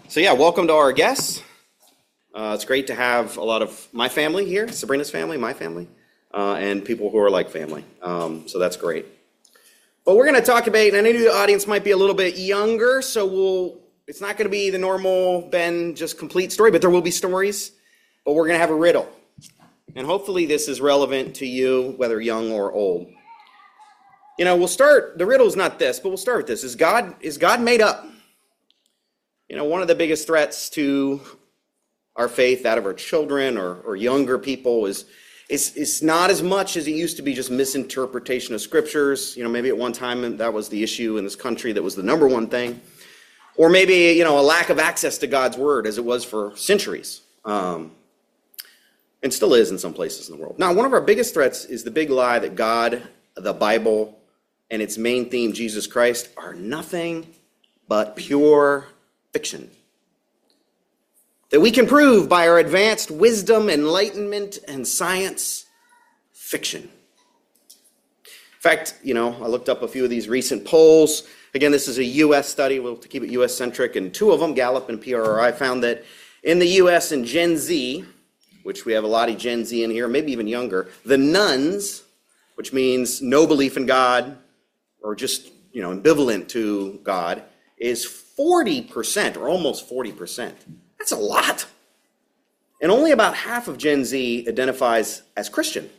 So yeah, welcome to our guests. It's great to have a lot of my family here, Sabrina's family, my family, and people who are like family. So that's great. But we're going to talk about, and I know the audience might be a little bit younger, so it's not going to be the normal Ben just complete story, but there will be stories. But we're going to have a riddle. And hopefully this is relevant to you, whether young or old. You know, the riddle is not this, but we'll start with this. Is God made up? You know, one of the biggest threats to our faith, that of our children or younger people, is not as much as it used to be just misinterpretation of scriptures. You know, maybe at one time that was the issue in this country, that was the number one thing. Or maybe, you know, a lack of access to God's word, as it was for centuries. And still is in some places in the world. Now, one of our biggest threats is the big lie that God, the Bible, and its main theme, Jesus Christ, are nothing but pure fiction. That we can prove by our advanced wisdom, enlightenment, and science, fiction. In fact, you know, I looked up a few of these recent polls. Again, this is a U.S. study. We'll keep it U.S.-centric, and two of them, Gallup and PRI, found that in the U.S. and Gen Z, which we have a lot of Gen Z in here, maybe even younger, the nones, which means no belief in God, or just, you know, ambivalent to God, is 40%, or almost 40%. That's a lot. And only about half of Gen Z identifies as Christian.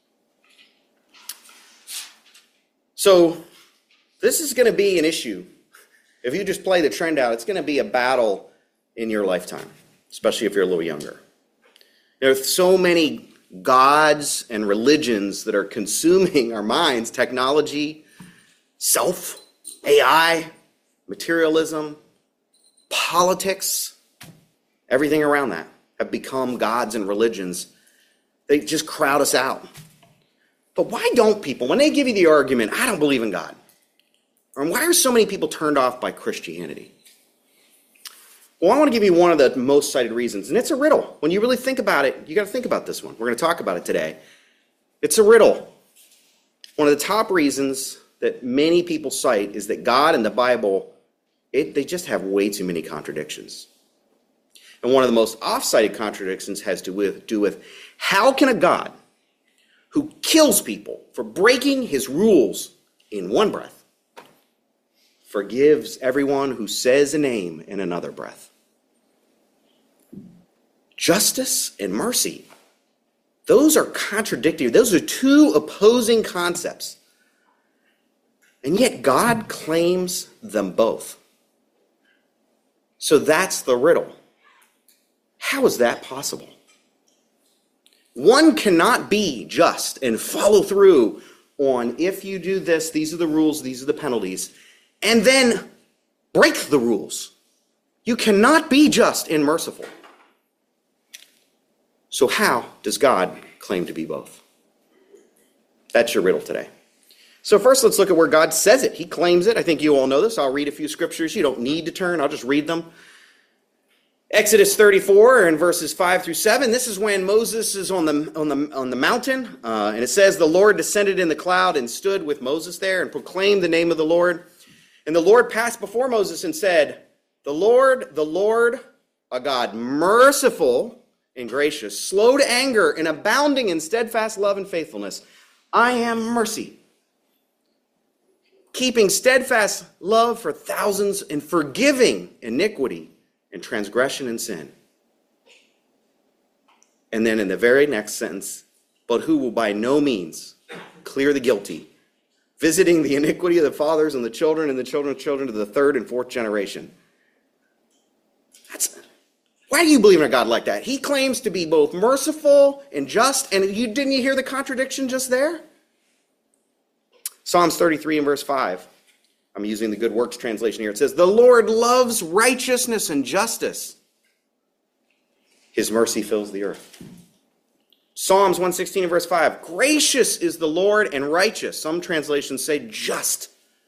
So this is going to be an issue. If you just play the trend out, it's going to be a battle in your lifetime, especially if you're a little younger. There are so many gods and religions that are consuming our minds: technology, self, AI, materialism, politics, everything around that have become gods and religions. They just crowd us out. But why don't people, when they give you the argument, I don't believe in God, or why are so many people turned off by Christianity? Well, I want to give you one of the most cited reasons, and it's a riddle. When you really think about it, you got to think about this one. We're going to talk about it today. It's a riddle. One of the top reasons that many people cite is that God and the Bible, they just have way too many contradictions. And one of the most oft-cited contradictions has to do with how can a God who kills people for breaking his rules in one breath forgives everyone who says a name in another breath? Justice and mercy, those are contradictory. Those are two opposing concepts. And yet God claims them both. So that's the riddle. How is that possible? One cannot be just and follow through on, if you do this, these are the rules, these are the penalties, and then break the rules. You cannot be just and merciful. So how does God claim to be both? That's your riddle today. So first, let's look at where God says it. He claims it. I think you all know this. I'll read a few scriptures. You don't need to turn. I'll just read them. Exodus 34 and verses 5 through 7. This is when Moses is on the mountain. And it says, the Lord descended in the cloud and stood with Moses there and proclaimed the name of the Lord. And the Lord passed before Moses and said, the Lord, a God merciful and gracious, slow to anger and abounding in steadfast love and faithfulness. I am mercy, keeping steadfast love for thousands and forgiving iniquity and transgression and sin. And then in the very next sentence, but who will by no means clear the guilty, visiting the iniquity of the fathers and the children of children to the third and fourth generation. Why do you believe in a God like that? He claims to be both merciful and just, and didn't you hear the contradiction just there? Psalms 33 and verse 5. I'm using the Good Works translation here. It says, the Lord loves righteousness and justice. His mercy fills the earth. Psalms 116 and verse 5. Gracious is the Lord and righteous. Some translations say just.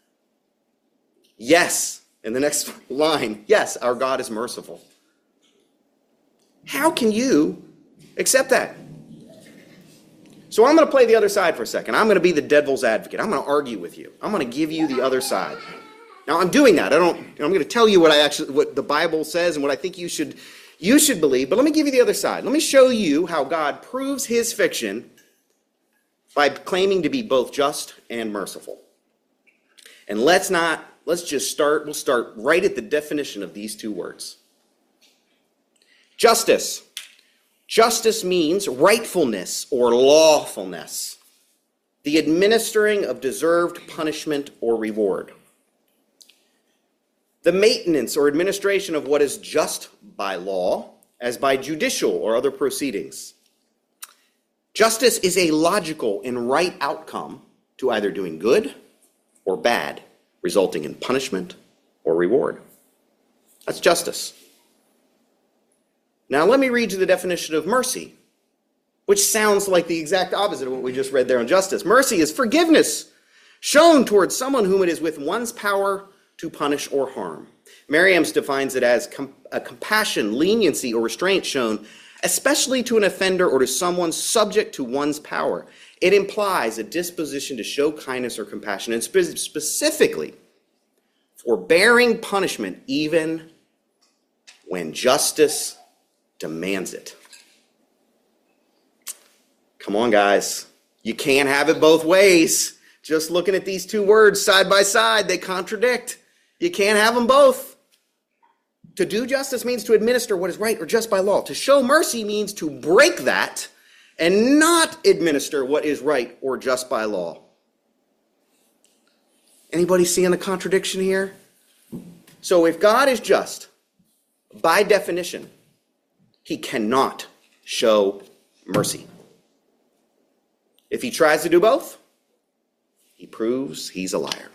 Yes. In the next line, yes, our God is merciful. How can you accept that? So I'm going to play the other side for a second. I'm going to be the devil's advocate. I'm going to argue with you. I'm going to give you the other side. Now I'm doing that. I'm going to tell you what the Bible says and what I think you should believe, but let me give you the other side. Let me show you how God proves his fiction by claiming to be both just and merciful. And we'll start right at the definition of these two words. Justice. Justice means rightfulness or lawfulness, the administering of deserved punishment or reward. The maintenance or administration of what is just by law, as by judicial or other proceedings. Justice is a logical and right outcome to either doing good or bad, resulting in punishment or reward. That's justice. Now let me read you the definition of mercy, which sounds like the exact opposite of what we just read there on justice. Mercy is forgiveness shown towards someone whom it is with one's power to punish or harm. Merriam's defines it as a compassion, leniency, or restraint shown especially to an offender or to someone subject to one's power. It implies a disposition to show kindness or compassion, and specifically forbearing punishment even when justice demands it. Come on, guys. You can't have it both ways. Just looking at these two words side by side, they contradict. You can't have them both. To do justice means to administer what is right or just by law. To show mercy means to break that and not administer what is right or just by law. Anybody seeing the contradiction here? So if God is just, by definition, he cannot show mercy. If he tries to do both, he proves he's a liar.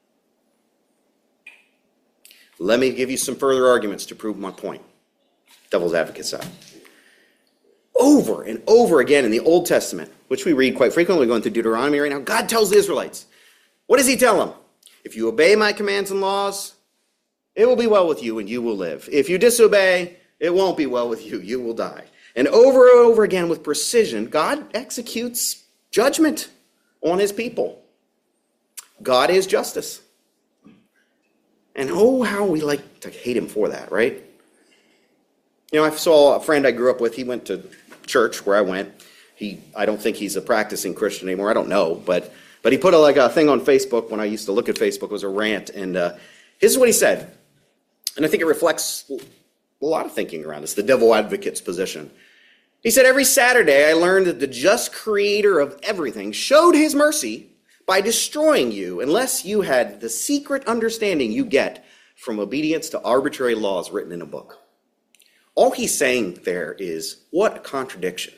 Let me give you some further arguments to prove my point. Devil's advocate side. Over and over again in the Old Testament, which we read quite frequently, we're going through Deuteronomy right now, God tells the Israelites, what does he tell them? If you obey my commands and laws, it will be well with you and you will live. If you disobey, it won't be well with you. You will die. And over again with precision, God executes judgment on his people. God is justice. And oh, how we like to hate him for that, right? You know, I saw a friend I grew up with. He went to church where I went. I don't think he's a practicing Christian anymore. I don't know. But he put a thing on Facebook when I used to look at Facebook. It was a rant. And this is what he said. And I think it reflects a lot of thinking around this, the devil advocate's position. He said, every Saturday I learned that the just creator of everything showed his mercy by destroying you unless you had the secret understanding you get from obedience to arbitrary laws written in a book. All he's saying there is, what a contradiction.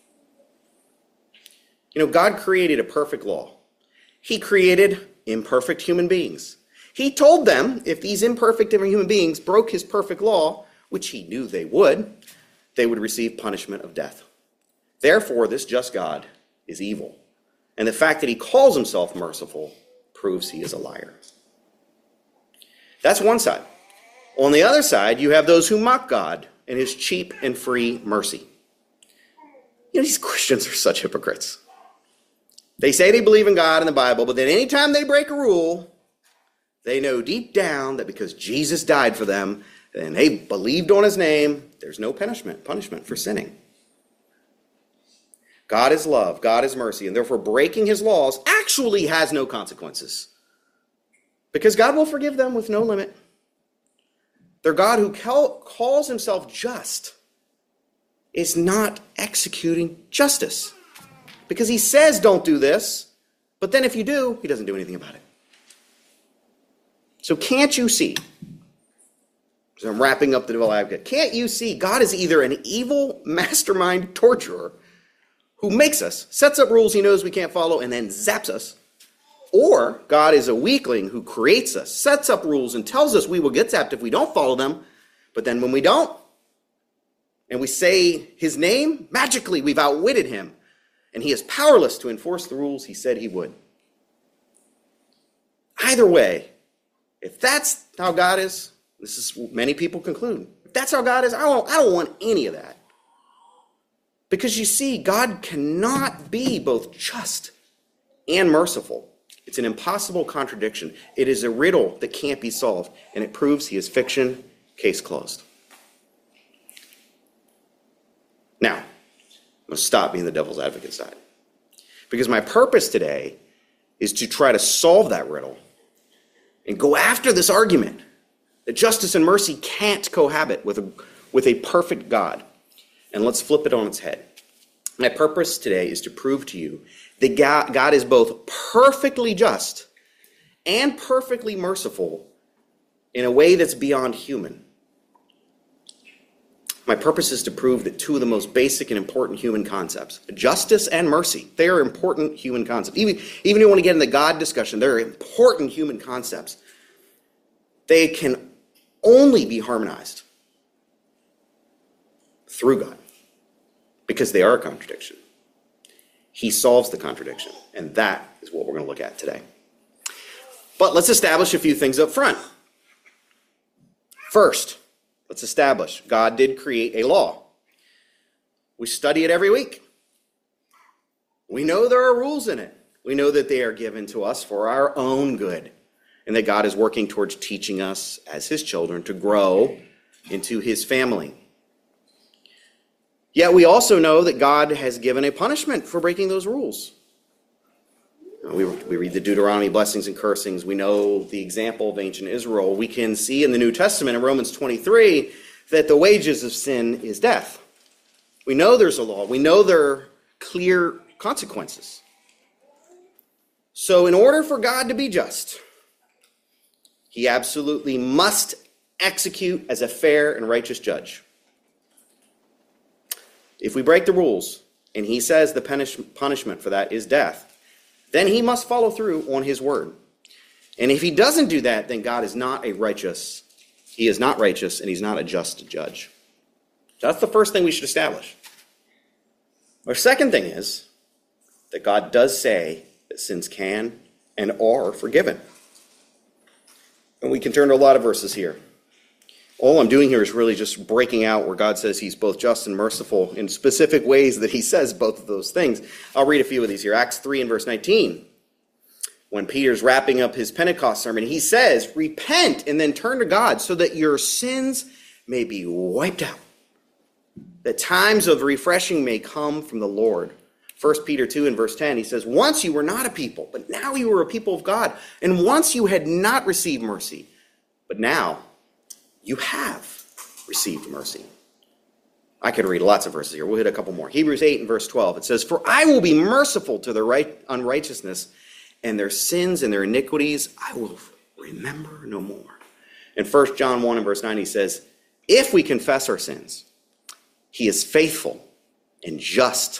You know, God created a perfect law. He created imperfect human beings. He told them if these imperfect human beings broke his perfect law, which he knew they would receive punishment of death. Therefore, this just God is evil. And the fact that he calls himself merciful proves he is a liar. That's one side. On the other side, you have those who mock God and his cheap and free mercy. You know, these Christians are such hypocrites. They say they believe in God and the Bible, but then anytime they break a rule, they know deep down that because Jesus died for them and they believed on his name, there's no punishment for sinning. God is love, God is mercy, and therefore breaking his laws actually has no consequences. Because God will forgive them with no limit. Their God who calls himself just is not executing justice. Because he says don't do this, but then if you do, he doesn't do anything about it. So can't you see, as I'm wrapping up the devil advocate, can't you see God is either an evil mastermind torturer who makes us, sets up rules he knows we can't follow, and then zaps us, or God is a weakling who creates us, sets up rules, and tells us we will get zapped if we don't follow them, but then when we don't, and we say his name, magically we've outwitted him, and he is powerless to enforce the rules he said he would. Either way, if that's how God is, this is what many people conclude. If that's how God is, I don't want any of that. Because you see, God cannot be both just and merciful. It's an impossible contradiction. It is a riddle that can't be solved, and it proves he is fiction, case closed. Now, I'm going to stop being the devil's advocate side. Because my purpose today is to try to solve that riddle and go after this argument that justice and mercy can't cohabit with a perfect God. And let's flip it on its head. My purpose today is to prove to you that God is both perfectly just and perfectly merciful in a way that's beyond human. My purpose is to prove that two of the most basic and important human concepts, justice and mercy, they are important human concepts. Even if you want to get in the God discussion, they're important human concepts. They can only be harmonized through God because they are a contradiction. He solves the contradiction, and that is what we're going to look at today. But let's establish a few things up front. First, let's establish God did create a law. We study it every week. We know there are rules in it. We know that they are given to us for our own good, and that God is working towards teaching us as his children to grow into his family. Yet we also know that God has given a punishment for breaking those rules. We read the Deuteronomy blessings and cursings. We know the example of ancient Israel. We can see in the New Testament in Romans 23 that the wages of sin is death. We know there's a law. We know there are clear consequences. So in order for God to be just, he absolutely must execute as a fair and righteous judge. If we break the rules, and he says the punishment for that is death, then he must follow through on his word. And if he doesn't do that, then God is not righteous, and he's not a just judge. That's the first thing we should establish. Our second thing is that God does say that sins can and are forgiven. And we can turn to a lot of verses here. All I'm doing here is really just breaking out where God says he's both just and merciful in specific ways that he says both of those things. I'll read a few of these here. Acts 3 and verse 19. When Peter's wrapping up his Pentecost sermon, he says, repent and then turn to God so that your sins may be wiped out, that times of refreshing may come from the Lord. 1 Peter 2 and verse 10, he says, once you were not a people, but now you are a people of God. And once you had not received mercy, but now you have received mercy. I could read lots of verses here. We'll hit a couple more. Hebrews 8 and verse 12. It says, for I will be merciful to their unrighteousness, and their sins and their iniquities I will remember no more. In 1 John 1 and verse 9, he says, if we confess our sins, he is faithful and just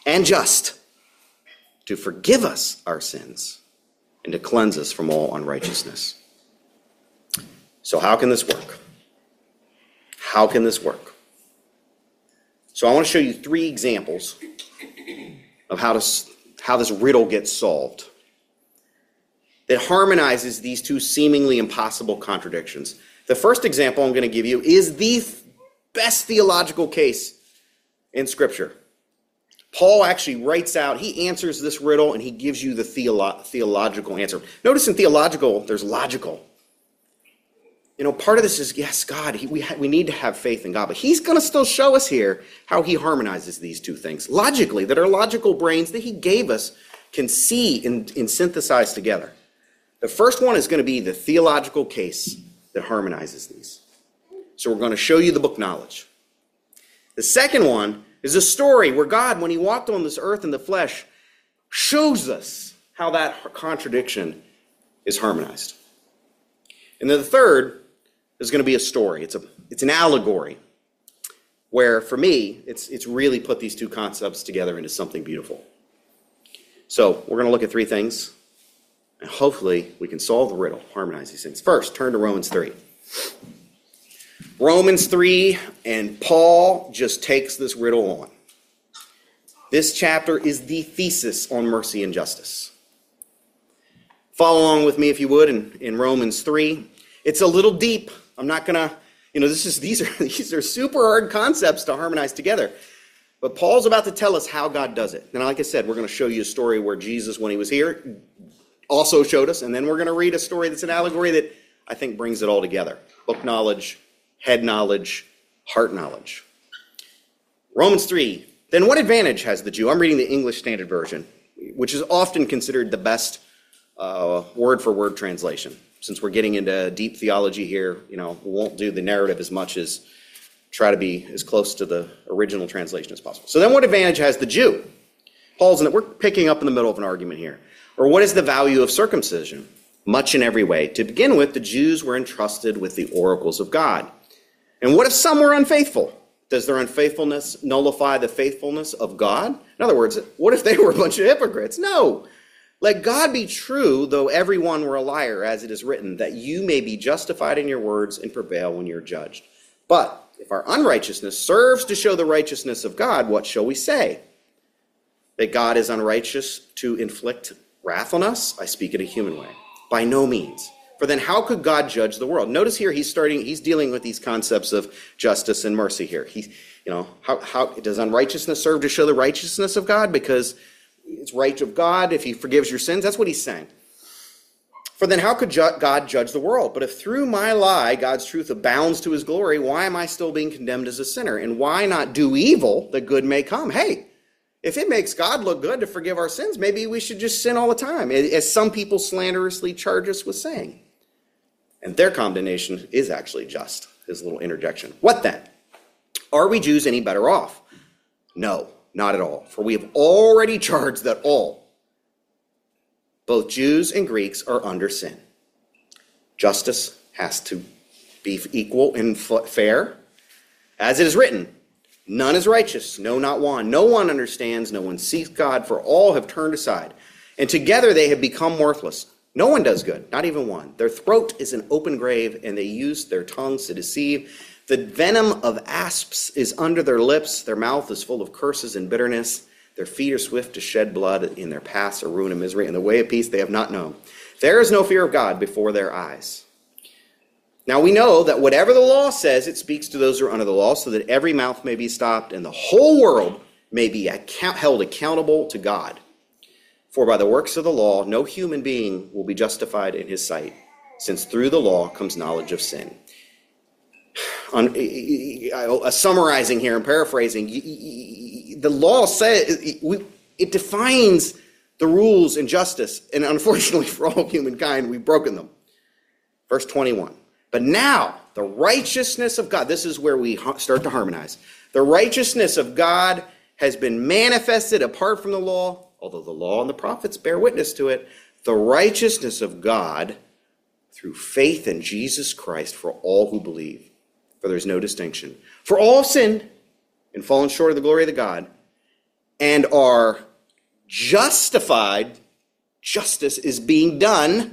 to forgive us our sins and to cleanse us from all unrighteousness. So how can this work? How can this work? So I want to show you 3 examples of how this riddle gets solved that harmonizes these two seemingly impossible contradictions. The first example I'm going to give you is the best theological case in Scripture. Paul actually writes out, he answers this riddle, and he gives you the theological answer. Notice in theological, there's logical. Part of this is, yes, God, we need to have faith in God, but he's going to still show us here how he harmonizes these two things logically, that our logical brains that he gave us can see and synthesize together. The first one is going to be the theological case that harmonizes these. So we're going to show you the book Knowledge. The second one is a story where God, when he walked on this earth in the flesh, shows us how that contradiction is harmonized. And then the third is going to be a story. It's an allegory where, for me, it's really put these two concepts together into something beautiful. So we're going to look at 3 things, and hopefully we can solve the riddle, harmonize these things. First, turn to Romans 3. Romans 3, and Paul just takes this riddle on. This chapter is the thesis on mercy and justice. Follow along with me, if you would, in Romans 3. It's a little deep. I'm not going to, these are super hard concepts to harmonize together. But Paul's about to tell us how God does it. And like I said, we're going to show you a story where Jesus, when he was here, also showed us. And then we're going to read a story that's an allegory that I think brings it all together. Book knowledge, head knowledge, heart knowledge. Romans 3. Then what advantage has the Jew? I'm reading the English Standard Version, which is often considered the best word-for-word translation. Since we're getting into deep theology here, we won't do the narrative as much as try to be as close to the original translation as possible. So then what advantage has the Jew? Paul's in it. We're picking up in the middle of an argument here. Or what is the value of circumcision? Much in every way. To begin with, the Jews were entrusted with the oracles of God. And what if some were unfaithful? Does their unfaithfulness nullify the faithfulness of God? In other words, what if they were a bunch of hypocrites? No. Let God be true, though everyone were a liar, as it is written, that you may be justified in your words and prevail when you're judged. But if our unrighteousness serves to show the righteousness of God, what shall we say? That God is unrighteous to inflict wrath on us? I speak in a human way. By no means. For then how could God judge the world? Notice here he's dealing with these concepts of justice and mercy here. How does unrighteousness serve to show the righteousness of God? Because it's right of God if he forgives your sins. That's what he's saying. For then how could God judge the world? But if through my lie God's truth abounds to his glory, why am I still being condemned as a sinner? And why not do evil that good may come? Hey, if it makes God look good to forgive our sins, maybe we should just sin all the time, as some people slanderously charge us with saying. And their condemnation is actually just, his little interjection. What then? Are we Jews any better off? No, not at all. For we have already charged that all, both Jews and Greeks, are under sin. Justice has to be equal and fair. As it is written, none is righteous, no, not one. No one understands, no one seeks God, for all have turned aside. And together they have become worthless. No one does good, not even one. Their throat is an open grave, and they use their tongues to deceive. The venom of asps is under their lips. Their mouth is full of curses and bitterness. Their feet are swift to shed blood. In their paths are ruin and misery. In the way of peace they have not known. There is no fear of God before their eyes. Now we know that whatever the law says, it speaks to those who are under the law, so that every mouth may be stopped, and the whole world may be held accountable to God. For by the works of the law, no human being will be justified in his sight, since through the law comes knowledge of sin. Summarizing here and paraphrasing, the law says it defines the rules and justice, and unfortunately for all humankind, we've broken them. Verse 21. But now the righteousness of God, this is where we start to harmonize. The righteousness of God has been manifested apart from the law, although the law and the prophets bear witness to it. The righteousness of God through faith in Jesus Christ for all who believe. For there is no distinction. For all have sinned and fallen short of the glory of the God, and are justified. Justice is being done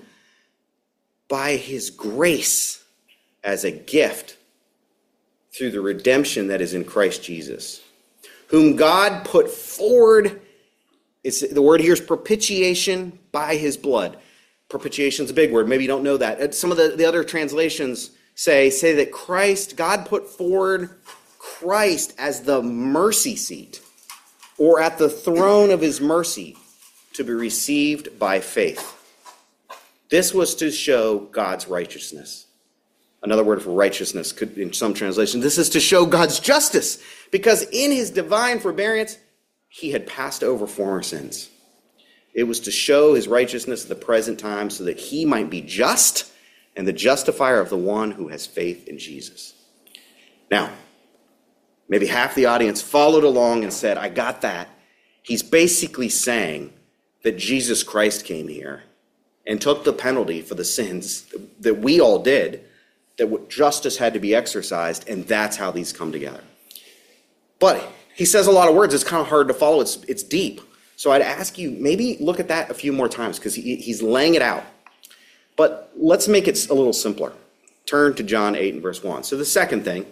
by his grace as a gift through the redemption that is in Christ Jesus, whom God put forward. The word here is propitiation by his blood. Propitiation is a big word. Maybe you don't know that. Some of the other translations say that God put forward Christ as the mercy seat, or at the throne of his mercy, to be received by faith. This was to show God's righteousness. Another word for righteousness could, in some translations, this is to show God's justice, because in his divine forbearance, he had passed over former sins. It was to show his righteousness at the present time so that he might be just and the justifier of the one who has faith in Jesus. Now, maybe half the audience followed along and said, I got that. He's basically saying that Jesus Christ came here and took the penalty for the sins that we all did, that justice had to be exercised, and that's how these come together. But he says a lot of words. It's kind of hard to follow. It's deep. So I'd ask you, maybe look at that a few more times, because he's laying it out. But let's make it a little simpler. Turn to John 8 and verse 1. So the second thing,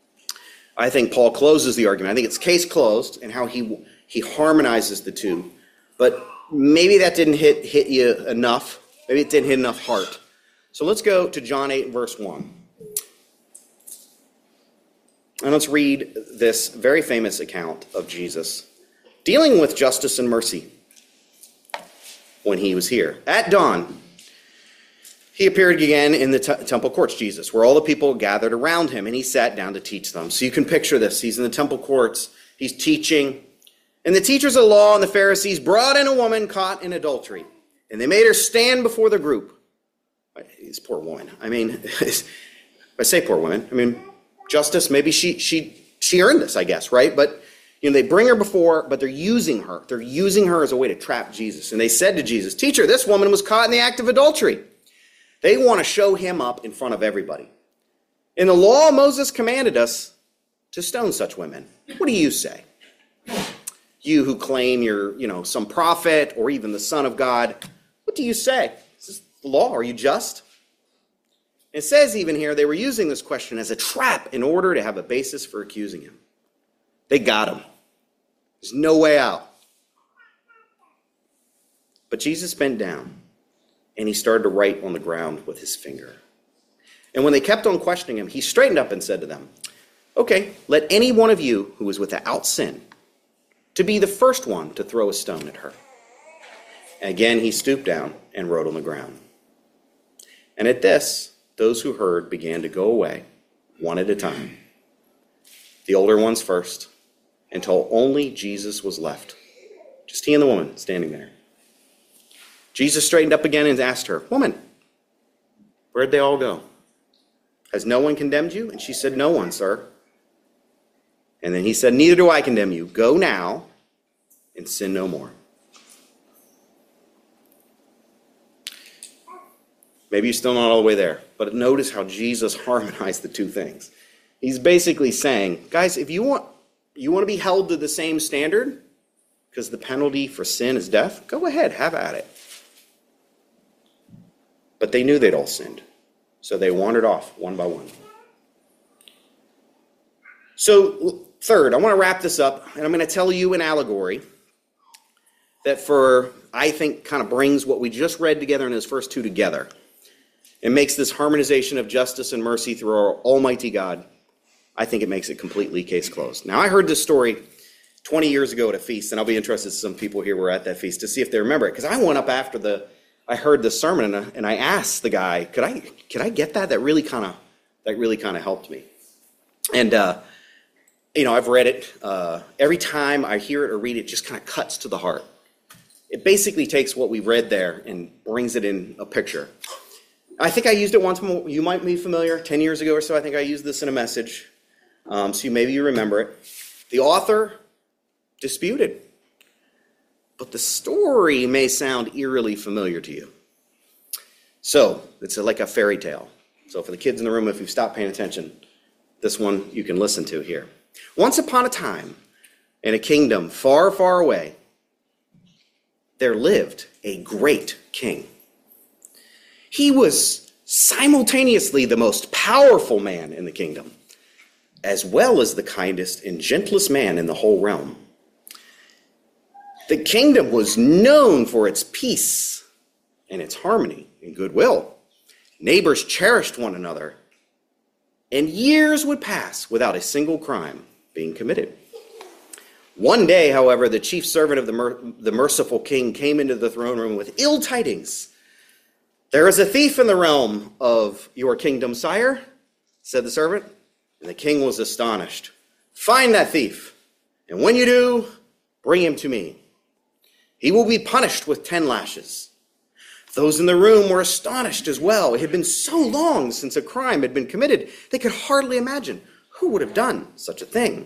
I think Paul closes the argument. I think it's case closed, and how he harmonizes the two. But maybe that didn't hit you enough. Maybe it didn't hit enough heart. So let's go to John 8 and verse 1. And let's read this very famous account of Jesus dealing with justice and mercy. when he was here. At dawn, he appeared again in the temple courts, Jesus, where all the people gathered around him, and he sat down to teach them. So you can picture this. He's in the temple courts. He's teaching. And the teachers of the law and the Pharisees brought in a woman caught in adultery, and they made her stand before the group. This poor woman. I mean, I say poor woman. I mean, justice, maybe she earned this, I guess, right? But they bring her before, but they're using her. They're using her as a way to trap Jesus. And they said to Jesus, "Teacher, this woman was caught in the act of adultery." They want to show him up in front of everybody. In the law, Moses commanded us to stone such women. What do you say? You who claim you're, some prophet or even the Son of God, what do you say? Is this the law? Are you just? It says even here they were using this question as a trap in order to have a basis for accusing him. They got him. There's no way out. But Jesus bent down and he started to write on the ground with his finger. And when they kept on questioning him, he straightened up and said to them, "Okay, let any one of you who is without sin to be the first one to throw a stone at her." And again, he stooped down and wrote on the ground. And at this, those who heard began to go away, one at a time, the older ones first, until only Jesus was left, just he and the woman standing there. Jesus straightened up again and asked her, "Woman, where'd they all go? Has no one condemned you?" And she said, "No one, sir." And then he said, "Neither do I condemn you. Go now and sin no more." Maybe you're still not all the way there, but notice how Jesus harmonized the two things. He's basically saying, guys, if you want to be held to the same standard, because the penalty for sin is death, go ahead, have at it. But they knew they'd all sinned, so they wandered off one by one. So third, I want to wrap this up, and I'm going to tell you an allegory that I think kind of brings what we just read together in those first two together. It makes this harmonization of justice and mercy through our Almighty God. I think it makes it completely case closed. Now, I heard this story 20 years ago at a feast, and I'll be interested, some people here were at that feast, to see if they remember it, because I went up after I heard the sermon, and I asked the guy, could I get that? That really kind of helped me. And I've read it. Every time I hear it or read it, it just kind of cuts to the heart. It basically takes what we read there and brings it in a picture. I think I used it once. You might be familiar. 10 years ago or so, I think I used this in a message. So maybe you remember it. The author disputed, but the story may sound eerily familiar to you. So it's like a fairy tale. So for the kids in the room, if you've stopped paying attention, this one you can listen to here. Once upon a time, in a kingdom far, far away, there lived a great king. He was simultaneously the most powerful man in the kingdom, as well as the kindest and gentlest man in the whole realm. The kingdom was known for its peace and its harmony and goodwill. Neighbors cherished one another, and years would pass without a single crime being committed. One day, however, the chief servant of the merciful king came into the throne room with ill tidings. "There is a thief in the realm of your kingdom, sire," said the servant. And the king was astonished. "Find that thief, and when you do, bring him to me. He will be punished with 10 lashes. Those in the room were astonished as well. It had been so long since a crime had been committed, they could hardly imagine who would have done such a thing.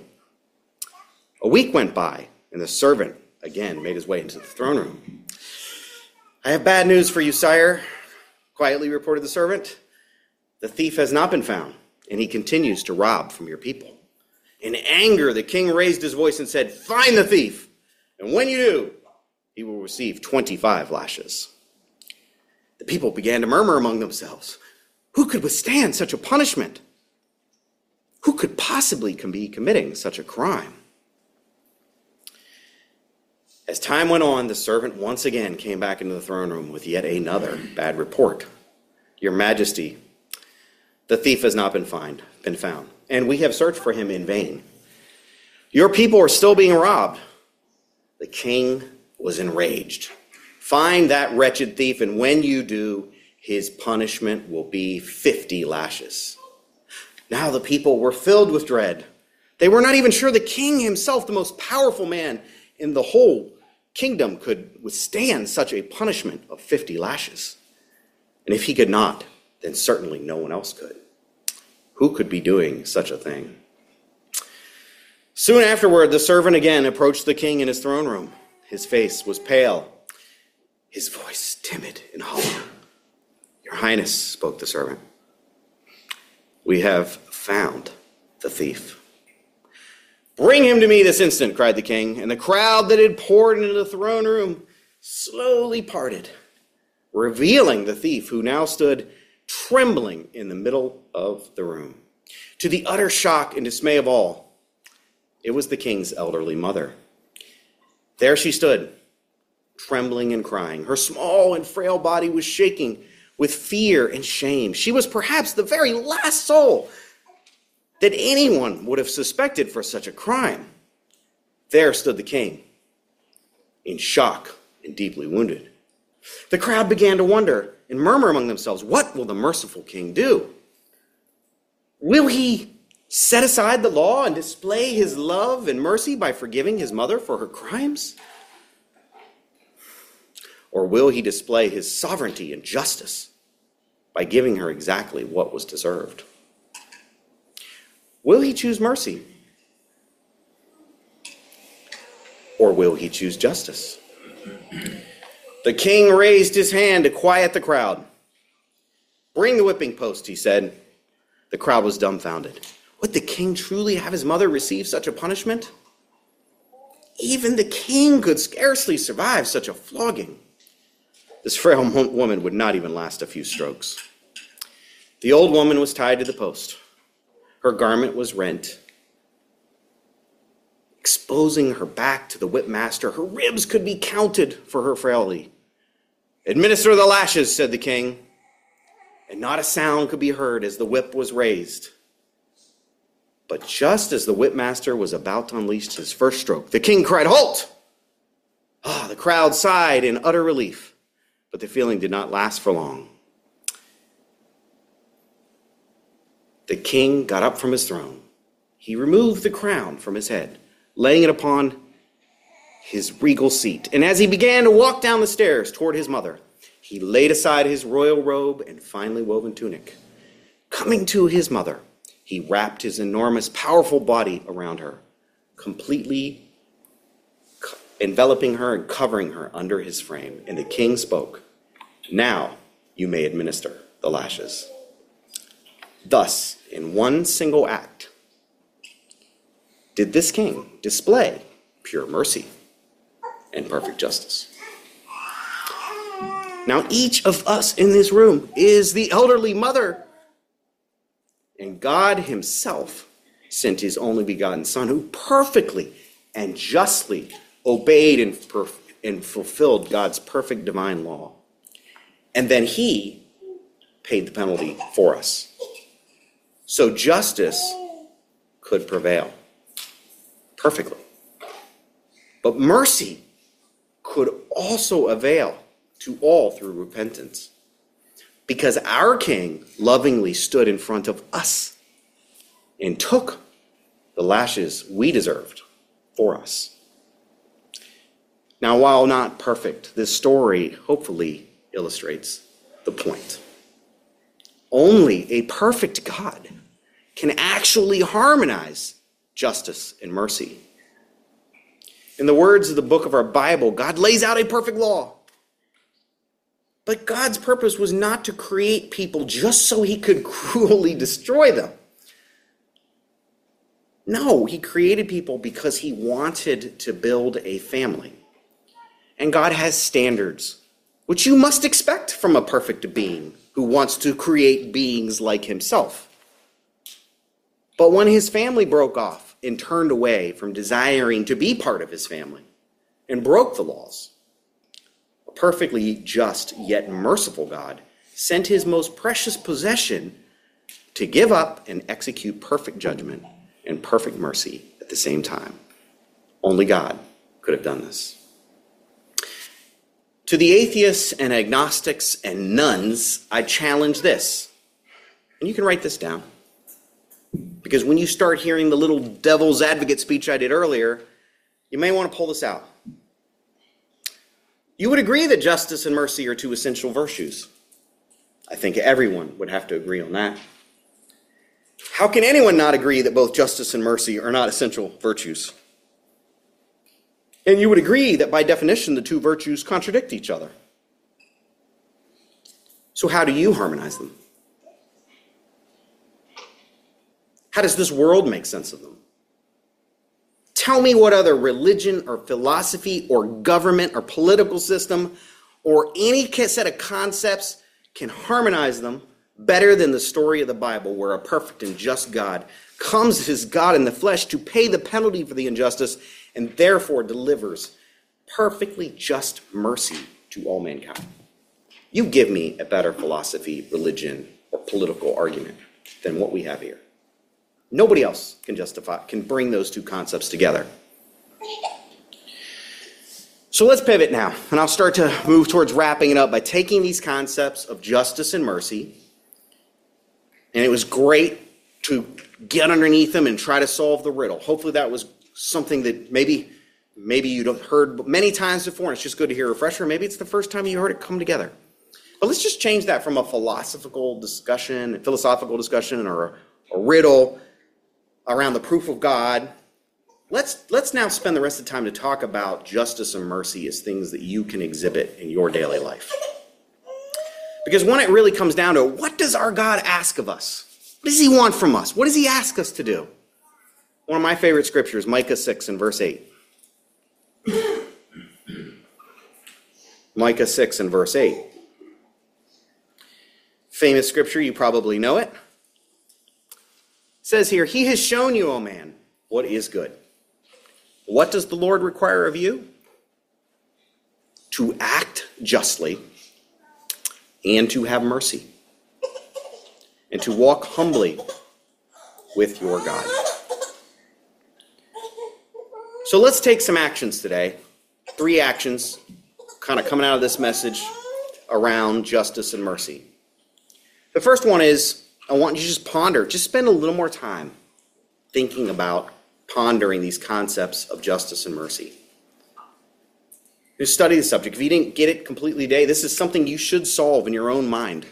A week went by, and the servant again made his way into the throne room. "I have bad news for you, sire," quietly reported the servant. "The thief has not been found, and he continues to rob from your people." In anger, the king raised his voice and said, "Find the thief, and when you do, he will receive 25 lashes. The people began to murmur among themselves, "Who could withstand such a punishment? Who could possibly be committing such a crime?" As time went on, the servant once again came back into the throne room with yet another bad report. "Your Majesty, the thief has not been found, and we have searched for him in vain. Your people are still being robbed." The king was enraged. Find that wretched thief, and when you do, his punishment will be 50 lashes. Now the people were filled with dread. They were not even sure the king himself, the most powerful man in the whole kingdom, could withstand such a punishment of 50 lashes. And if he could not, then certainly no one else could. Who could be doing such a thing? Soon afterward, the servant again approached the king in his throne room. His face was pale, his voice timid and hollow. "Your Highness," spoke the servant, "we have found the thief." "Bring him to me this instant," cried the king, and the crowd that had poured into the throne room slowly parted, revealing the thief, who now stood trembling in the middle of the room. To the utter shock and dismay of all, it was the king's elderly mother. There she stood, trembling and crying. Her small and frail body was shaking with fear and shame. She was perhaps the very last soul that anyone would have suspected for such a crime. There stood the king, in shock and deeply wounded. The crowd began to wonder and murmur among themselves, "What will the merciful king do? Will he set aside the law and display his love and mercy by forgiving his mother for her crimes? Or will he display his sovereignty and justice by giving her exactly what was deserved? Will he choose mercy? Or will he choose justice?" The king raised his hand to quiet the crowd. "Bring the whipping post," he said. The crowd was dumbfounded. Would the king truly have his mother receive such a punishment? Even the king could scarcely survive such a flogging. This frail woman would not even last a few strokes. The old woman was tied to the post. Her garment was rent, exposing her back to the whipmaster. Her ribs could be counted for her frailty. "Administer the lashes," said the king, and not a sound could be heard as the whip was raised. But just as the whipmaster was about to unleash his first stroke, the king cried, "Halt!" The crowd sighed in utter relief, but the feeling did not last for long. The king got up from his throne. He removed the crown from his head, laying it upon his regal seat. And as he began to walk down the stairs toward his mother, he laid aside his royal robe and finely woven tunic. Coming to his mother, he wrapped his enormous, powerful body around her, completely enveloping her and covering her under his frame. And the king spoke, "Now you may administer the lashes." Thus, in one single act, did this king display pure mercy and perfect justice. Now, each of us in this room is the elderly mother, and God himself sent his only begotten Son, who perfectly and justly obeyed and fulfilled God's perfect divine law. And then he paid the penalty for us, so justice could prevail perfectly. But mercy could also avail to all through repentance, because our king lovingly stood in front of us and took the lashes we deserved for us. Now, while not perfect, this story hopefully illustrates the point. Only a perfect God can actually harmonize justice and mercy. In the words of the book of our Bible, God lays out a perfect law. But God's purpose was not to create people just so he could cruelly destroy them. No, he created people because he wanted to build a family. And God has standards, which you must expect from a perfect being who wants to create beings like himself. But when his family broke off and turned away from desiring to be part of his family and broke the laws, a perfectly just yet merciful God sent his most precious possession to give up and execute perfect judgment and perfect mercy at the same time. Only God could have done this. To the atheists and agnostics and nuns, I challenge this. And you can write this down. Because when you start hearing the little devil's advocate speech I did earlier, you may want to pull this out. You would agree that justice and mercy are two essential virtues. I think everyone would have to agree on that. How can anyone not agree that both justice and mercy are not essential virtues? And you would agree that by definition, the two virtues contradict each other. So how do you harmonize them? How does this world make sense of them? Tell me what other religion or philosophy or government or political system or any set of concepts can harmonize them better than the story of the Bible, where a perfect and just God comes as God in the flesh to pay the penalty for the injustice and therefore delivers perfectly just mercy to all mankind. You give me a better philosophy, religion, or political argument than what we have here. Nobody else can bring those two concepts together. So let's pivot now, and I'll start to move towards wrapping it up by taking these concepts of justice and mercy. And it was great to get underneath them and try to solve the riddle. Hopefully that was something that maybe you've heard many times before, and it's just good to hear a refresher. Maybe it's the first time you heard it come together. But let's just change that from a philosophical discussion or a riddle around the proof of God. Let's now spend the rest of the time to talk about justice and mercy as things that you can exhibit in your daily life. Because when it really comes down to, what does our God ask of us? What does he want from us? What does he ask us to do? One of my favorite scriptures, Micah 6 and verse 8. Micah 6 and verse 8. Famous scripture, you probably know it. It says here, he has shown you, O man, what is good. What does the Lord require of you? To act justly and to have mercy and to walk humbly with your God. So let's take some actions today. 3 actions kind of coming out of this message around justice and mercy. The first one is, I want you to just ponder, just spend a little more time thinking about pondering these concepts of justice and mercy. Just study the subject. If you didn't get it completely today, this is something you should solve in your own mind.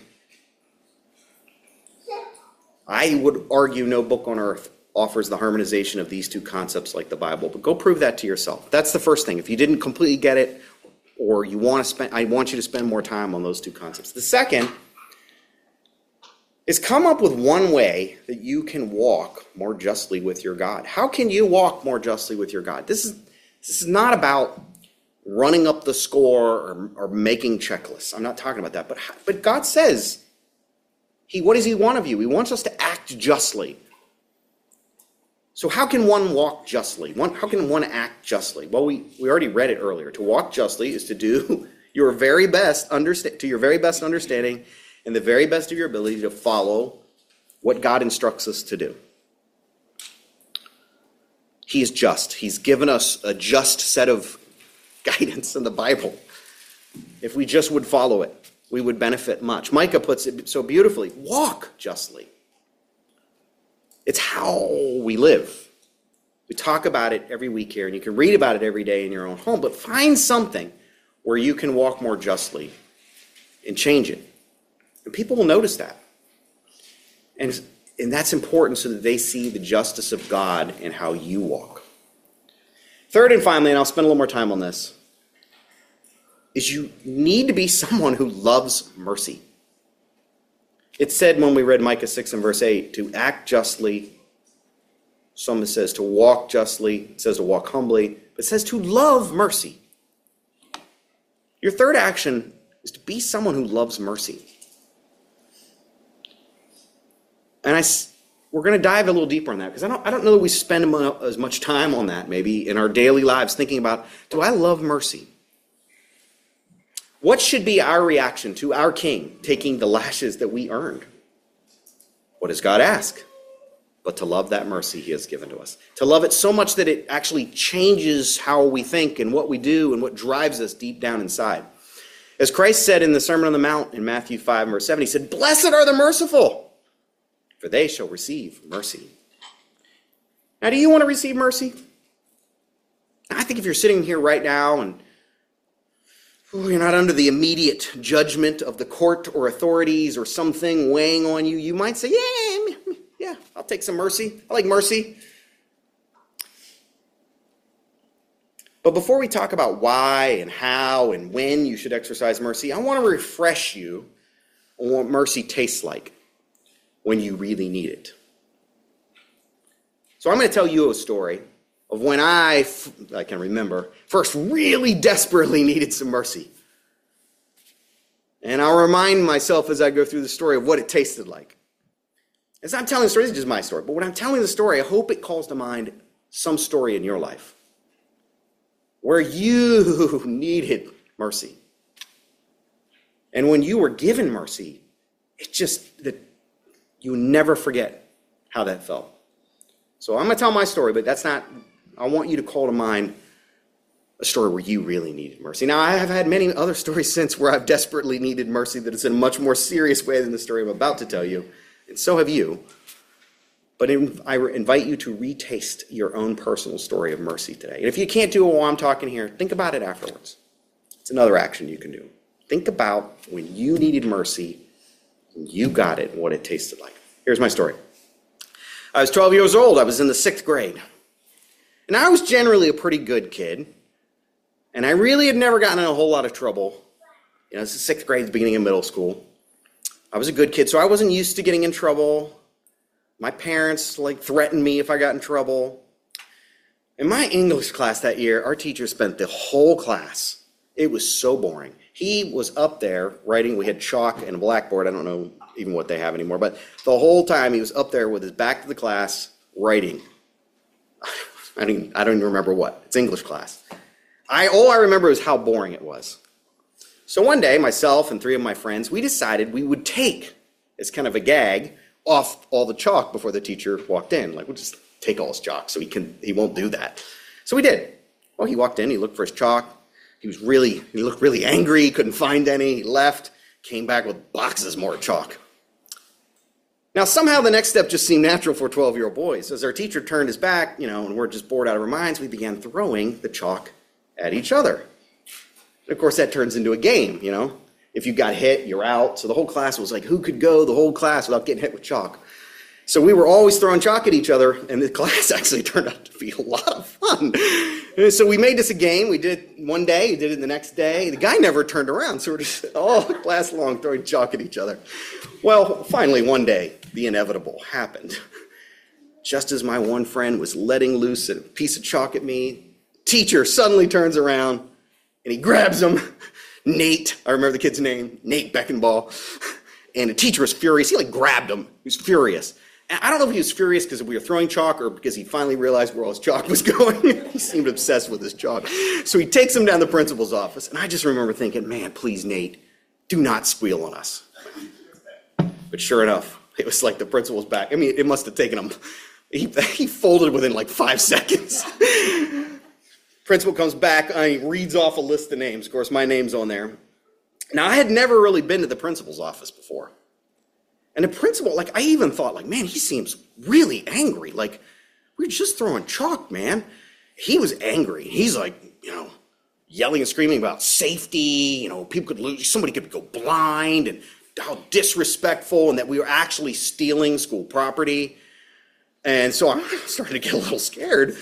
I would argue no book on earth offers the harmonization of these two concepts like the Bible, but go prove that to yourself. That's the first thing. If you didn't completely get it, or I want you to spend more time on those two concepts. The second is come up with one way that you can walk more justly with your God. How can you walk more justly with your God? This is not about running up the score or making checklists. I'm not talking about that. But God says, what does he want of you? He wants us to act justly. So how can one walk justly? How can one act justly? Well, we already read it earlier. To walk justly is to do your very best, to your very best understanding and the very best of your ability to follow what God instructs us to do. He is just. He's given us a just set of guidance in the Bible. If we just would follow it, we would benefit much. Micah puts it so beautifully, walk justly. It's how we live. We talk about it every week here, and you can read about it every day in your own home, but find something where you can walk more justly and change it. And people will notice that. And that's important so that they see the justice of God in how you walk. Third and finally, and I'll spend a little more time on this, is you need to be someone who loves mercy. It said when we read Micah 6 and verse 8, to act justly. Some says to walk justly. It says to walk humbly. But it says to love mercy. Your third action is to be someone who loves mercy. And we're going to dive a little deeper on that, because I don't know that we spend as much time on that maybe in our daily lives thinking about, do I love mercy? What should be our reaction to our King taking the lashes that we earned? What does God ask? But to love that mercy he has given to us. To love it so much that it actually changes how we think and what we do and what drives us deep down inside. As Christ said in the Sermon on the Mount in Matthew 5, verse 7, he said, "Blessed are the merciful, for they shall receive mercy." Now, do you want to receive mercy? I think if you're sitting here right now and you're not under the immediate judgment of the court or authorities or something weighing on you, you might say, yeah, I'll take some mercy. I like mercy. But before we talk about why and how and when you should exercise mercy, I want to refresh you on what mercy tastes like when you really need it. So I'm going to tell you a story of when I can remember, first really desperately needed some mercy. And I'll remind myself as I go through the story of what it tasted like. As I'm telling the story, this is just my story, but when I'm telling the story, I hope it calls to mind some story in your life where you needed mercy. And when you were given mercy, it just, that you never forget how that felt. So I'm going to tell my story, but that's not, I want you to call to mind a story where you really needed mercy. Now, I have had many other stories since where I've desperately needed mercy that is in a much more serious way than the story I'm about to tell you, and so have you. But I invite you to retaste your own personal story of mercy today. And if you can't do it while I'm talking here, think about it afterwards. It's another action you can do. Think about when you needed mercy, and you got it, and what it tasted like. Here's my story. I was 12 years old. I was in the 6th grade. And I was generally a pretty good kid. And I really had never gotten in a whole lot of trouble. You know, it's the 6th grade, the beginning of middle school. I was a good kid, so I wasn't used to getting in trouble. My parents, threatened me if I got in trouble. In my English class that year, our teacher spent the whole class. It was so boring. He was up there writing. We had chalk and a blackboard. I don't know even what they have anymore. But the whole time, he was up there with his back to the class writing. I don't even remember what. It's English class. All I remember is how boring it was. So one day, myself and 3 of my friends, we decided we would take, as kind of a gag, off all the chalk before the teacher walked in. We'll just take all his chalk so he won't do that. So we did. Well, he walked in, he looked for his chalk. He looked really angry, he couldn't find any. He left, came back with boxes more chalk. Now, somehow the next step just seemed natural for 12-year-old boys. As our teacher turned his back, and we're just bored out of our minds, we began throwing the chalk at each other. And of course, that turns into a game, If you got hit, you're out. So the whole class was like, who could go the whole class without getting hit with chalk? So we were always throwing chalk at each other, and the class actually turned out to be a lot of fun. And so we made this a game. We did it one day, we did it the next day. The guy never turned around, so we're just all class long throwing chalk at each other. Well, finally, one day, the inevitable happened. Just as my one friend was letting loose a piece of chalk at me, teacher suddenly turns around, and he grabs him. Nate, I remember the kid's name, Nate Beckenball. And the teacher was furious. He grabbed him. He was furious. And I don't know if he was furious because we were throwing chalk or because he finally realized where all his chalk was going. He seemed obsessed with his chalk. So he takes him down to the principal's office. And I just remember thinking, man, please, Nate, do not squeal on us. But sure enough, it was like the principal's back. I mean, it must have taken him. He folded within 5 seconds. Principal comes back, he reads off a list of names. Of course, my name's on there. Now, I had never really been to the principal's office before. And the principal, I even thought, man, he seems really angry. We're just throwing chalk, man. He was angry. He's yelling and screaming about safety. People could lose, somebody could go blind, and how disrespectful, and that we were actually stealing school property. And so I started to get a little scared,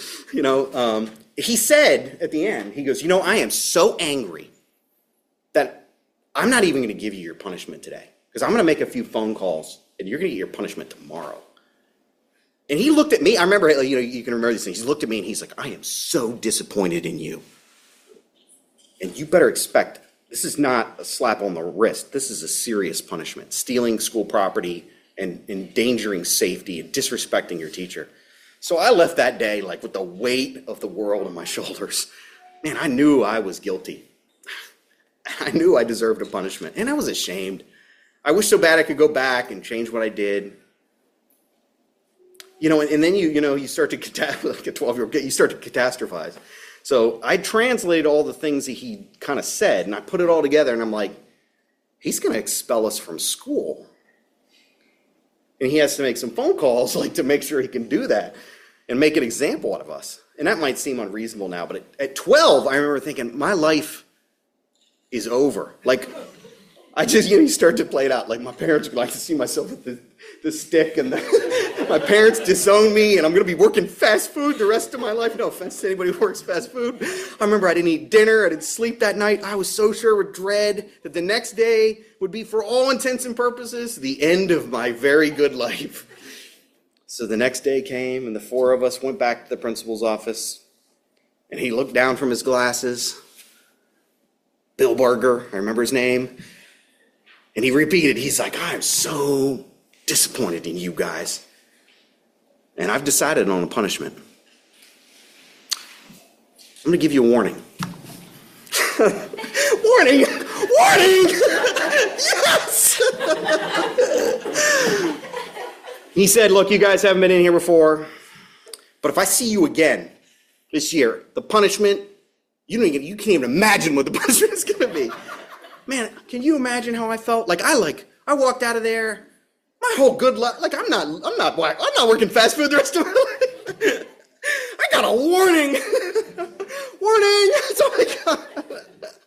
He said at the end, he goes, I am so angry that I'm not even going to give you your punishment today because I'm going to make a few phone calls and you're going to get your punishment tomorrow. And he looked at me. I remember, you can remember these things. He looked at me and he's like, I am so disappointed in you. And you better expect, this is not a slap on the wrist. This is a serious punishment. Stealing school property and endangering safety and disrespecting your teacher. So I left that day with the weight of the world on my shoulders. Man, I knew I was guilty. I knew I deserved a punishment, and I was ashamed. I wish so bad I could go back and change what I did. And then you start to, like a 12-year-old, you start to catastrophize. So I translated all the things that he kind of said, and I put it all together, and I'm like, he's going to expel us from school. And he has to make some phone calls, like, to make sure he can do that and make an example out of us. And that might seem unreasonable now, but at 12, I remember thinking, my life is over. Like, I just, you start to play it out. Like, my parents would like to see myself with the stick, and my parents disown me, and I'm going to be working fast food the rest of my life. No offense to anybody who works fast food. I remember I didn't eat dinner. I didn't sleep that night. I was so sure with dread that the next day would be, for all intents and purposes, the end of my very good life. So the next day came, and the four of us went back to the principal's office, and he looked down from his glasses. Bill Barger, I remember his name. And he repeated, he's like, I am so disappointed in you guys. And I've decided on a punishment. I'm going to give you a warning. Warning! Warning! Yes! He said, look, you guys haven't been in here before, but if I see you again this year, the punishment, you can't even imagine what the punishment is going to be. Man, can you imagine how I felt? Like I walked out of there, my whole good life, like I'm not working fast food the rest of my life. I got a warning. Warning. That's all I got.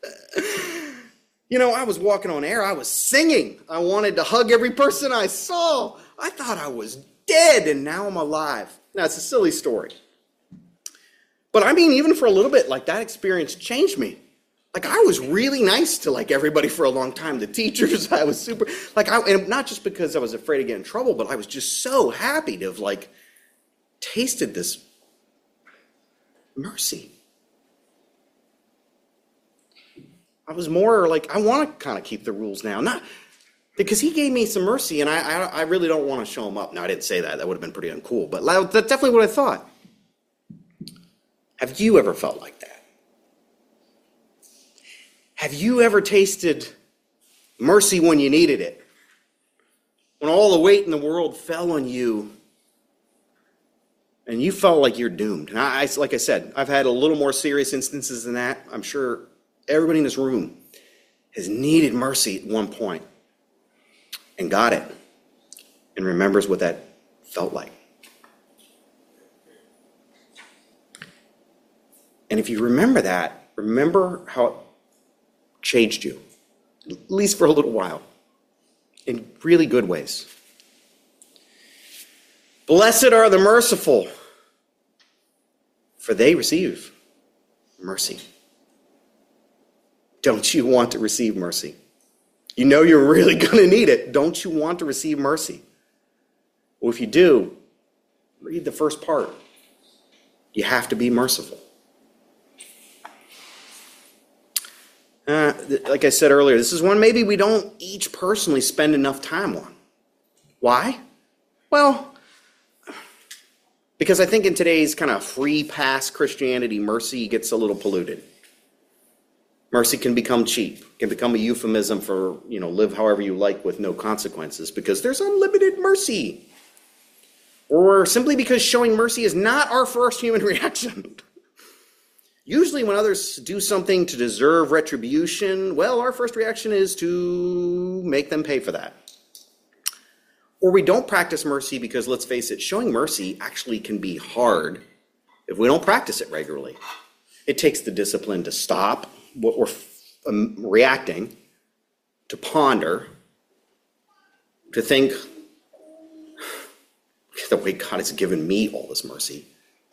I was walking on air. I was singing. I wanted to hug every person I saw. I thought I was dead, and now I'm alive. Now, it's a silly story. But I mean, even for a little bit, like, that experience changed me. Like, I was really nice to, like, everybody for a long time. The teachers, I was super, like, and not just because I was afraid of getting in trouble, but I was just so happy to have, like, tasted this mercy. I was more like, I want to kind of keep the rules now. Not because he gave me some mercy, and I really don't want to show him up. Now, I didn't say that. That would have been pretty uncool, but that's definitely what I thought. Have you ever felt like that? Have you ever tasted mercy when you needed it? When all the weight in the world fell on you and you felt like you're doomed. And like I said, I've had a little more serious instances than that. I'm sure everybody in this room has needed mercy at one point and got it and remembers what that felt like. And if you remember that, remember how it changed you, at least for a little while, in really good ways. Blessed are the merciful, for they receive mercy. Don't you want to receive mercy? You know you're really going to need it. Don't you want to receive mercy? Well, if you do, read the first part. You have to be merciful. Like I said earlier, this is one maybe we don't each personally spend enough time on. Why? Well, because I think in today's kind of free pass Christianity, mercy gets a little polluted. Mercy can become cheap, can become a euphemism for, live however you like with no consequences because there's unlimited mercy. Or simply because showing mercy is not our first human reaction. Usually when others do something to deserve retribution, well, our first reaction is to make them pay for that. Or we don't practice mercy because, let's face it, showing mercy actually can be hard if we don't practice it regularly. It takes the discipline to stop what we're reacting, to ponder, to think, the way God has given me all this mercy.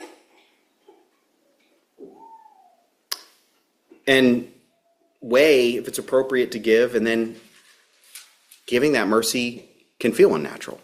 And weigh if it's appropriate to give, and then giving that mercy can feel unnatural.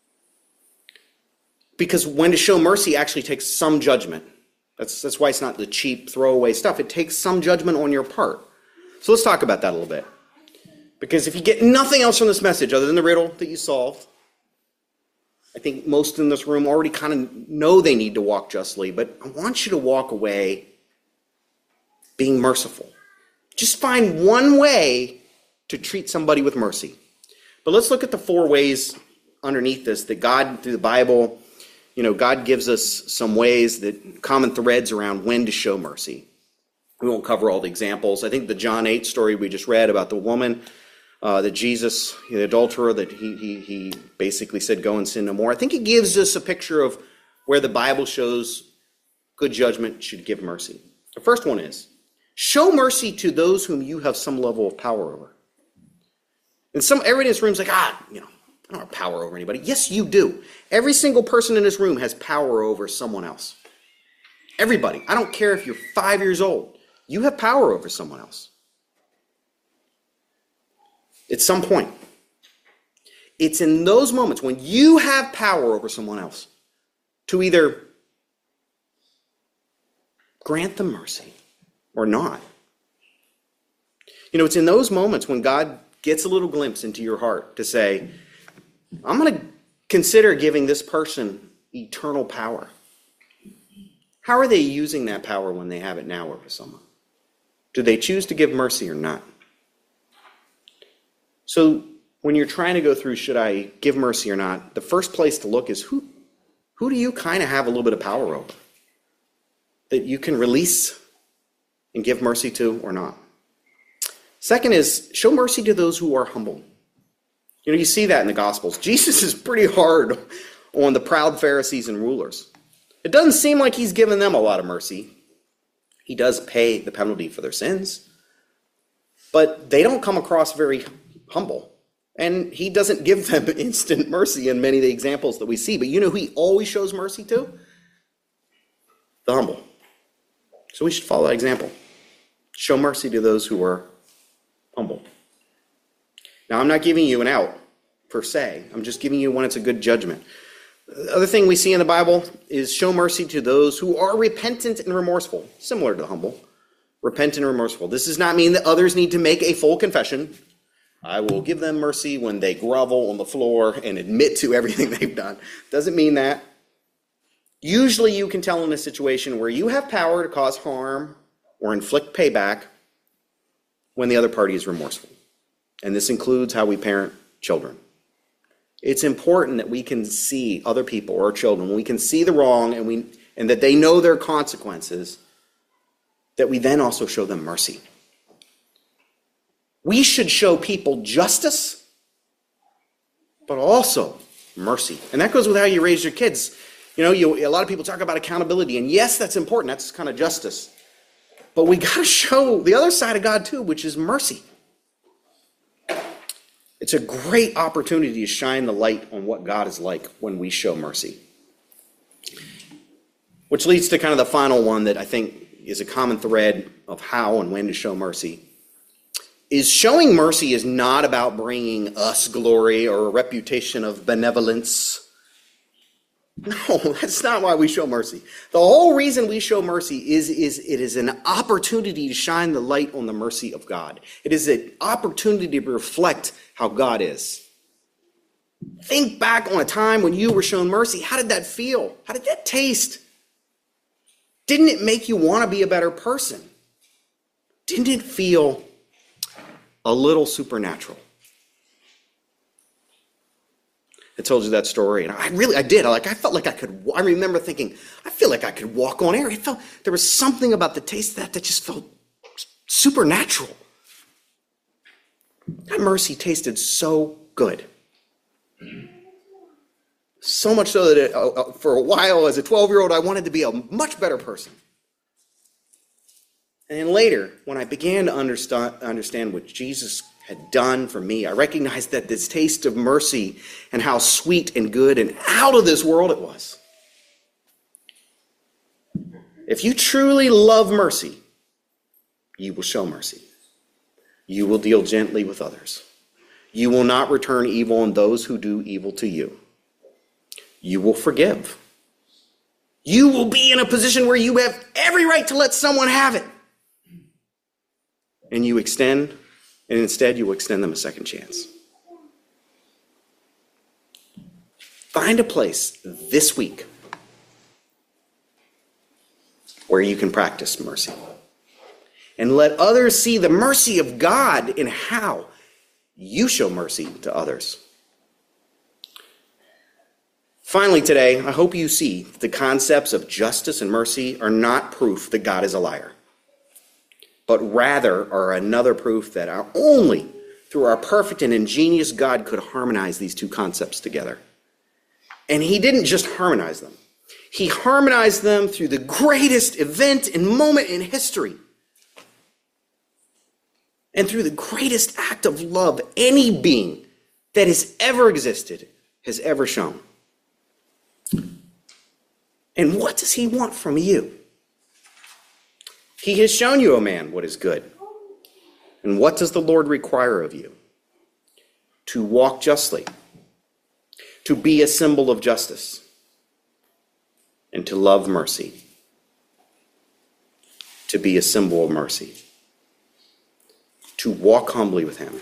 Because when to show mercy actually takes some judgment. That's why it's not the cheap throwaway stuff. It takes some judgment on your part. So let's talk about that a little bit. Because if you get nothing else from this message other than the riddle that you solved, I think most in this room already kind of know they need to walk justly, but I want you to walk away being merciful. Just find one way to treat somebody with mercy. But let's look at the 4 ways underneath this that God, through the Bible, God gives us some ways, that common threads around when to show mercy. We won't cover all the examples. I think the John 8 story we just read about the woman, that Jesus, the adulterer, that he basically said, go and sin no more. I think it gives us a picture of where the Bible shows good judgment should give mercy. The first one is, show mercy to those whom you have some level of power over. And everybody in this room is like, I don't have power over anybody. Yes, you do. Every single person in this room has power over someone else. Everybody. I don't care if you're 5 years old. You have power over someone else. At some point. It's in those moments when you have power over someone else to either grant them mercy or not. It's in those moments when God gets a little glimpse into your heart to say, I'm going to consider giving this person eternal power. How are they using that power when they have it now over someone? Do they choose to give mercy or not? So when you're trying to go through, should I give mercy or not, the first place to look is who do you kind of have a little bit of power over that you can release and give mercy to or not? Second is show mercy to those who are humble. You see that in the Gospels. Jesus is pretty hard on the proud Pharisees and rulers. It doesn't seem like he's given them a lot of mercy. He does pay the penalty for their sins, but they don't come across very humble. And he doesn't give them instant mercy in many of the examples that we see. But who he always shows mercy to? The humble. So we should follow that example. Show mercy to those who are humble. Now, I'm not giving you an out, per se. I'm just giving you when it's a good judgment. The other thing we see in the Bible is show mercy to those who are repentant and remorseful, similar to the humble. Repentant and remorseful. This does not mean that others need to make a full confession. I will give them mercy when they grovel on the floor and admit to everything they've done. Doesn't mean that. Usually you can tell in a situation where you have power to cause harm or inflict payback when the other party is remorseful. And this includes how we parent children. It's important that we can see other people or children, we can see the wrong and that they know their consequences, that we then also show them mercy. We should show people justice, but also mercy. And that goes with how you raise your kids. A lot of people talk about accountability, and yes, that's important. That's kind of justice. But we got to show the other side of God too, which is mercy. It's a great opportunity to shine the light on what God is like when we show mercy. Which leads to kind of the final one that I think is a common thread of how and when to show mercy. Is showing mercy is not about bringing us glory or a reputation of benevolence. No, that's not why we show mercy. The whole reason we show mercy is it is an opportunity to shine the light on the mercy of God. It is an opportunity to reflect how God is. Think back on a time when you were shown mercy. How did that feel? How did that taste? Didn't it make you want to be a better person? Didn't it feel a little supernatural? I told you that story, and I did. I felt like I could. I remember thinking, I feel like I could walk on air. There was something about the taste of that just felt supernatural. That mercy tasted so good. So much so that for a while, as a 12-year-old, I wanted to be a much better person. And then later, when I began to understand what Jesus had done for me, I recognized that this taste of mercy and how sweet and good and out of this world it was. If you truly love mercy, you will show mercy. You will deal gently with others. You will not return evil on those who do evil to you. You will forgive. You will be in a position where you have every right to let someone have it. And instead you will extend them a second chance. Find a place this week where you can practice mercy. And let others see the mercy of God in how you show mercy to others. Finally today, I hope you see that the concepts of justice and mercy are not proof that God is a liar, but rather are another proof that only through our perfect and ingenious God could harmonize these two concepts together. And he didn't just harmonize them. He harmonized them through the greatest event and moment in history, and through the greatest act of love any being that has ever existed has ever shown. And what does he want from you? He has shown you, O man, what is good. And what does the Lord require of you? To walk justly, to be a symbol of justice, and to love mercy. To be a symbol of mercy. To walk humbly with him.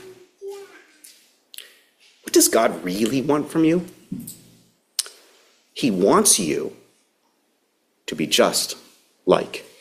What does God really want from you? He wants you to be just like